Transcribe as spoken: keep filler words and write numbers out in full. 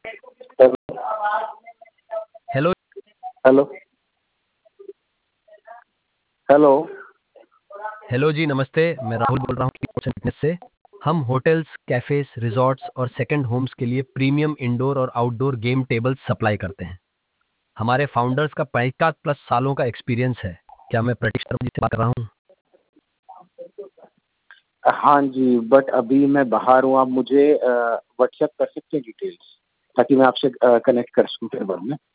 Hello. Hello. Hello. Hello ji, नमस्ते। मैं राहुल बोल रहा हूँ स्पोर्ट्स एंड फिटनेस से। हम होटल्स, कैफेज, रिजॉर्ट्स और सेकंड होम्स के लिए प्रीमियम इंडोर और आउटडोर गेम टेबल्स सप्लाई करते हैं। हमारे फाउंडर्स का पैंतालीस प्लस सालों का एक्सपीरियंस है। क्या मैं प्रतीक शर्मा जी से बात कर रहा हूँ? हाँ जी, बट अभी मैं बाहर हूँ। आप मुझे व्हाट्सएप कर सकते हैं डिटेल्स, ताकि मैं आपसे कनेक्ट कर सकूँ फिर बाद में।